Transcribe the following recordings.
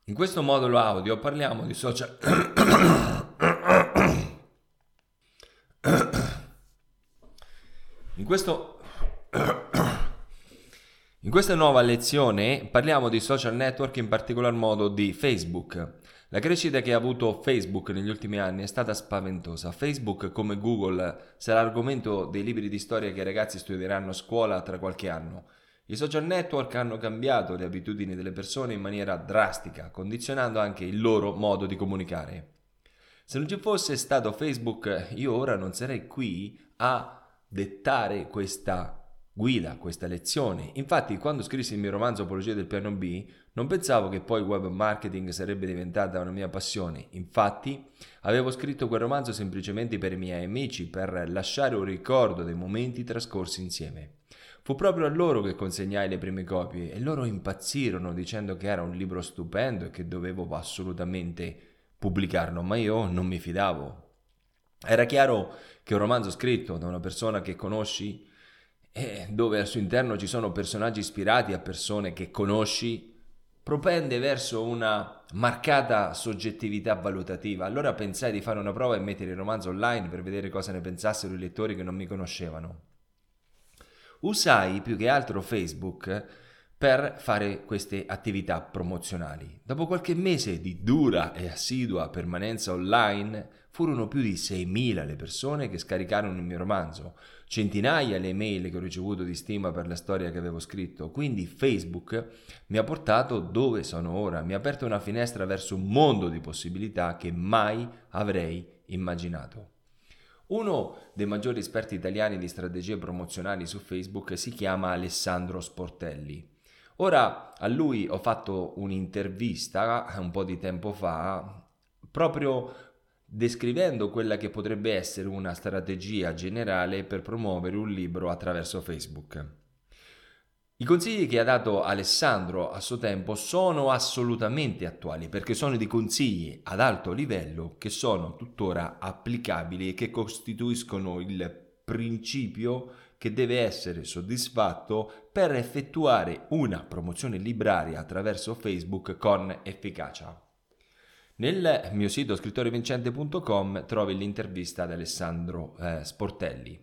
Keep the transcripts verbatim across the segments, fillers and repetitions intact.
In questo modulo audio parliamo di social... In questo... In questa nuova lezione parliamo di social network, in particolar modo di Facebook. La crescita che ha avuto Facebook negli ultimi anni è stata spaventosa. Facebook, come Google, sarà l'argomento dei libri di storia che i ragazzi studieranno a scuola tra qualche anno. I social network hanno cambiato le abitudini delle persone in maniera drastica, condizionando anche il loro modo di comunicare. Se non ci fosse stato Facebook, io ora non sarei qui a dettare questa guida, questa lezione. Infatti, quando scrissi il mio romanzo Apologia del piano B, non pensavo che poi web marketing sarebbe diventata una mia passione. Infatti, avevo scritto quel romanzo semplicemente per i miei amici, per lasciare un ricordo dei momenti trascorsi insieme. Fu proprio a loro che consegnai le prime copie e loro impazzirono dicendo che era un libro stupendo e che dovevo assolutamente pubblicarlo, ma io non mi fidavo. Era chiaro che un romanzo scritto da una persona che conosci e dove al suo interno ci sono personaggi ispirati a persone che conosci, propende verso una marcata soggettività valutativa. Allora pensai di fare una prova e mettere il romanzo online per vedere cosa ne pensassero i lettori che non mi conoscevano. Usai più che altro Facebook per fare queste attività promozionali. Dopo qualche mese di dura e assidua permanenza online, furono più di seimila le persone che scaricarono il mio romanzo, centinaia le email che ho ricevuto di stima per la storia che avevo scritto. Quindi Facebook mi ha portato dove sono ora, mi ha aperto una finestra verso un mondo di possibilità che mai avrei immaginato. Uno dei maggiori esperti italiani di strategie promozionali su Facebook si chiama Alessandro Sportelli. Ora a lui ho fatto un'intervista un po' di tempo fa, proprio descrivendo quella che potrebbe essere una strategia generale per promuovere un libro attraverso Facebook. I consigli che ha dato Alessandro a suo tempo sono assolutamente attuali, perché sono dei consigli ad alto livello che sono tuttora applicabili e che costituiscono il principio che deve essere soddisfatto per effettuare una promozione libraria attraverso Facebook con efficacia. Nel mio sito scrittore vincente punto com trovi l'intervista ad Alessandro eh, Sportelli.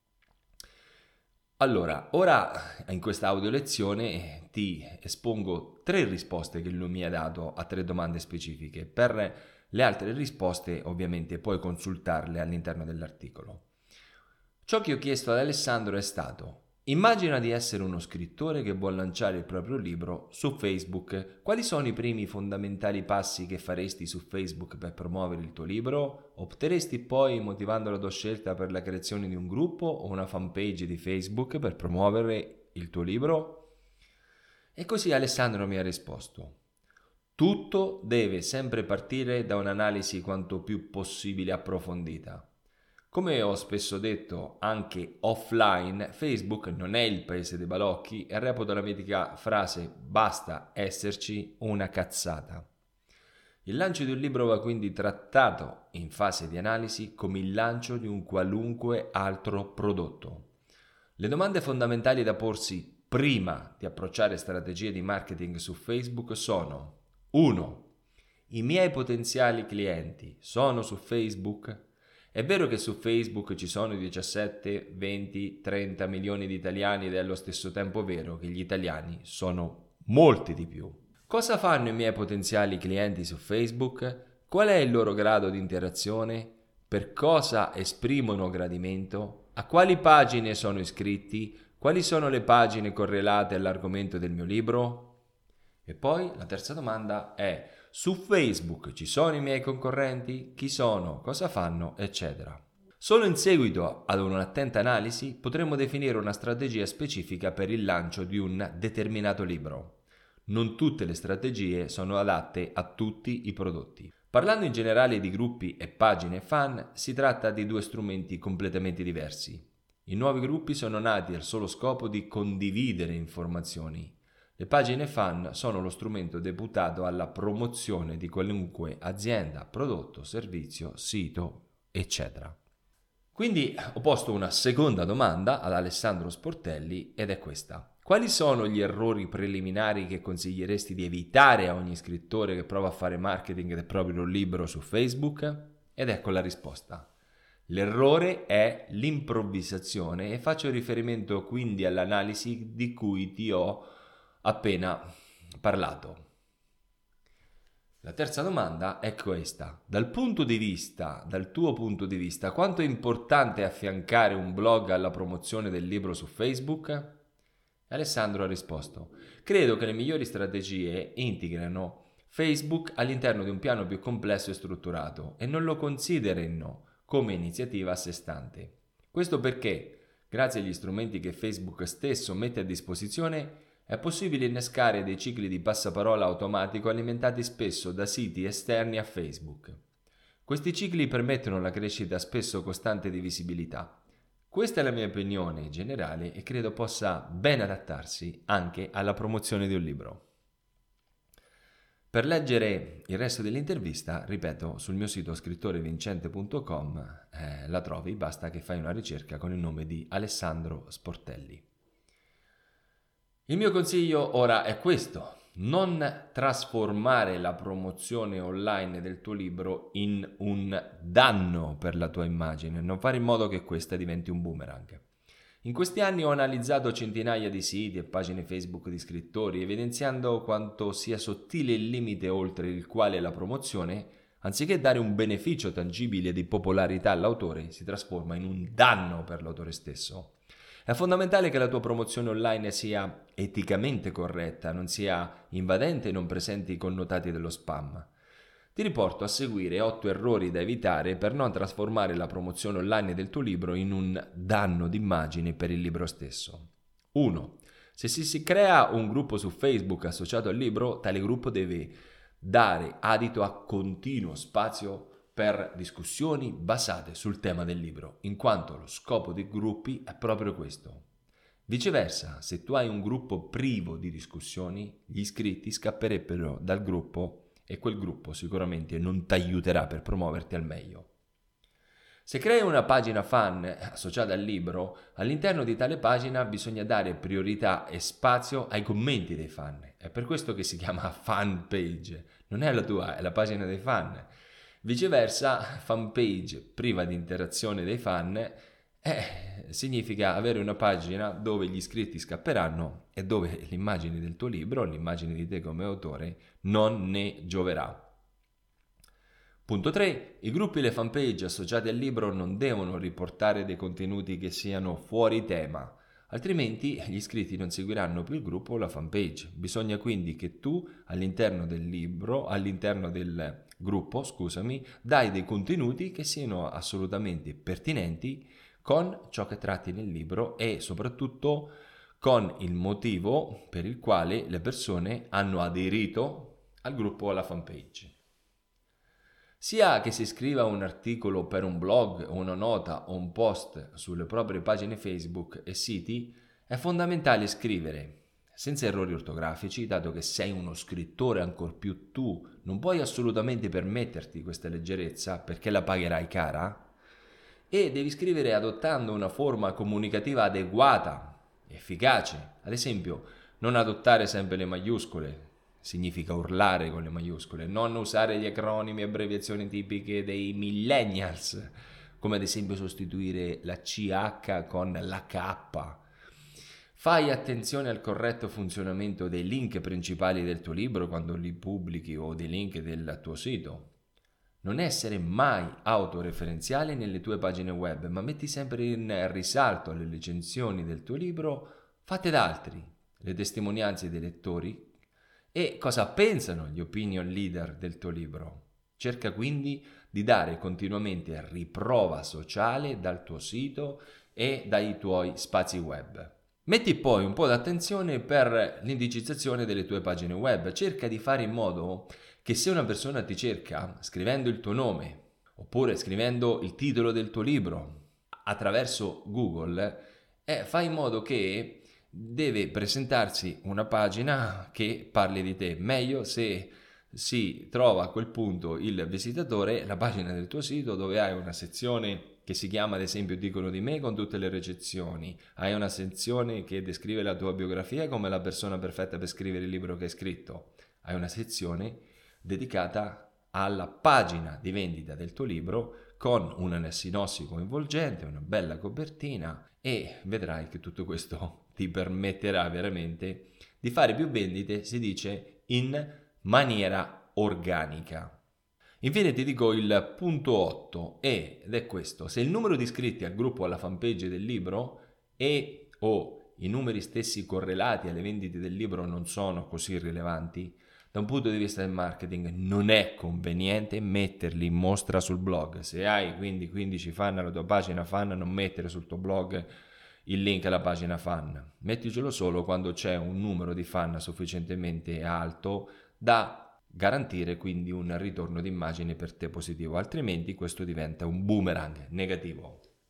Allora, ora in questa audio lezione ti espongo tre risposte che lui mi ha dato a tre domande specifiche. Per le altre risposte ovviamente puoi consultarle all'interno dell'articolo. Ciò che ho chiesto ad Alessandro è stato: immagina di essere uno scrittore che vuole lanciare il proprio libro su Facebook. Quali sono i primi fondamentali passi che faresti su Facebook per promuovere il tuo libro? Opteresti poi, motivando la tua scelta, per la creazione di un gruppo o una fanpage di Facebook per promuovere il tuo libro? E così Alessandro mi ha risposto: tutto deve sempre partire da un'analisi quanto più possibile approfondita. Come ho spesso detto anche offline, Facebook non è il paese dei balocchi e reputo la mitica frase "basta esserci" una cazzata. Il lancio di un libro va quindi trattato in fase di analisi come il lancio di un qualunque altro prodotto. Le domande fondamentali da porsi prima di approcciare strategie di marketing su Facebook sono: uno. I miei potenziali clienti sono su Facebook? È vero che su Facebook ci sono diciassette, venti, trenta milioni di italiani ed è allo stesso tempo vero che gli italiani sono molti di più. Cosa fanno i miei potenziali clienti su Facebook? Qual è il loro grado di interazione? Per cosa esprimono gradimento? A quali pagine sono iscritti? Quali sono le pagine correlate all'argomento del mio libro? E poi la terza domanda è: su Facebook ci sono i miei concorrenti? Chi sono? Cosa fanno? Eccetera. Solo in seguito ad un'attenta analisi potremo definire una strategia specifica per il lancio di un determinato libro. Non tutte le strategie sono adatte a tutti i prodotti. Parlando in generale di gruppi e pagine fan, si tratta di due strumenti completamente diversi. I nuovi gruppi sono nati al solo scopo di condividere informazioni. Le pagine fan sono lo strumento deputato alla promozione di qualunque azienda, prodotto, servizio, sito, eccetera. Quindi ho posto una seconda domanda ad Alessandro Sportelli ed è questa: Quali sono gli errori preliminari che consiglieresti di evitare a ogni scrittore che prova a fare marketing del proprio libro su Facebook? Ed ecco la risposta. L'errore è l'improvvisazione e faccio riferimento quindi all'analisi di cui ti ho appena parlato. La terza domanda è questa. Dal punto di vista, dal tuo punto di vista, quanto è importante affiancare un blog alla promozione del libro su Facebook? Alessandro ha risposto: credo che le migliori strategie integrino Facebook all'interno di un piano più complesso e strutturato e non lo considerino come iniziativa a sé stante. Questo perché, grazie agli strumenti che Facebook stesso mette a disposizione, è possibile innescare dei cicli di passaparola automatico alimentati spesso da siti esterni a Facebook. Questi cicli permettono la crescita spesso costante di visibilità. Questa è la mia opinione generale e credo possa ben adattarsi anche alla promozione di un libro. Per leggere il resto dell'intervista, ripeto, sul mio sito scrittorevincente punto com eh, la trovi, basta che fai una ricerca con il nome di Alessandro Sportelli. Il mio consiglio ora è questo: non trasformare la promozione online del tuo libro in un danno per la tua immagine, non fare in modo che questa diventi un boomerang. In questi anni ho analizzato centinaia di siti e pagine Facebook di scrittori, evidenziando quanto sia sottile il limite oltre il quale la promozione, anziché dare un beneficio tangibile di popolarità all'autore, si trasforma in un danno per l'autore stesso. È fondamentale che la tua promozione online sia eticamente corretta, non sia invadente e non presenti i connotati dello spam. Ti riporto a seguire otto errori da evitare per non trasformare la promozione online del tuo libro in un danno d'immagine per il libro stesso. uno. Se si, si crea un gruppo su Facebook associato al libro, tale gruppo deve dare adito a continuo spazio per discussioni basate sul tema del libro, in quanto lo scopo dei gruppi è proprio questo. Viceversa, se tu hai un gruppo privo di discussioni, gli iscritti scapperebbero dal gruppo e quel gruppo sicuramente non ti aiuterà per promuoverti al meglio. Se crei una pagina fan associata al libro, all'interno di tale pagina bisogna dare priorità e spazio ai commenti dei fan. È per questo che si chiama fan page, non è la tua, è la pagina dei fan. Viceversa, fan page priva di interazione dei fan eh, significa avere una pagina dove gli iscritti scapperanno e dove l'immagine del tuo libro, l'immagine di te come autore, non ne gioverà. Punto tre. I gruppi e le fanpage associati al libro non devono riportare dei contenuti che siano fuori tema, altrimenti gli iscritti non seguiranno più il gruppo o la fanpage. Bisogna quindi che tu all'interno del libro, all'interno del gruppo, scusami, dai dei contenuti che siano assolutamente pertinenti con ciò che tratti nel libro e soprattutto con il motivo per il quale le persone hanno aderito al gruppo o alla fanpage. Sia che si scriva un articolo per un blog, una nota o un post sulle proprie pagine Facebook e siti, è fondamentale scrivere senza errori ortografici, dato che sei uno scrittore, ancor più tu non puoi assolutamente permetterti questa leggerezza perché la pagherai cara, e devi scrivere adottando una forma comunicativa adeguata, efficace. Ad esempio, non adottare sempre le maiuscole, significa urlare con le maiuscole, non usare gli acronimi e abbreviazioni tipiche dei millennials, come ad esempio sostituire la C H con la K. Fai attenzione al corretto funzionamento dei link principali del tuo libro quando li pubblichi o dei link del tuo sito. Non essere mai autoreferenziale nelle tue pagine web, ma metti sempre in risalto le recensioni del tuo libro fatte da altri, le testimonianze dei lettori e cosa pensano gli opinion leader del tuo libro. Cerca quindi di dare continuamente riprova sociale dal tuo sito e dai tuoi spazi web. Metti poi un po' d'attenzione per l'indicizzazione delle tue pagine web. Cerca di fare in modo che se una persona ti cerca scrivendo il tuo nome oppure scrivendo il titolo del tuo libro attraverso Google, eh, fai in modo che deve presentarsi una pagina che parli di te. Meglio se si trova a quel punto il visitatore la pagina del tuo sito dove hai una sezione che si chiama ad esempio Dicono di me con tutte le recensioni, hai una sezione che descrive la tua biografia come la persona perfetta per scrivere il libro che hai scritto, hai una sezione dedicata alla pagina di vendita del tuo libro con una sinossi coinvolgente, una bella copertina, e vedrai che tutto questo ti permetterà veramente di fare più vendite, si dice, in maniera organica. Infine ti dico il punto otto ed è questo: se il numero di iscritti al gruppo o alla fanpage del libro e o i numeri stessi correlati alle vendite del libro non sono così rilevanti, da un punto di vista del marketing non è conveniente metterli in mostra sul blog. Se hai quindi quindici fan alla tua pagina fan, non mettere sul tuo blog il link alla pagina fan, metticelo solo quando c'è un numero di fan sufficientemente alto da garantire quindi un ritorno d'immagine per te positivo, altrimenti questo diventa un boomerang negativo.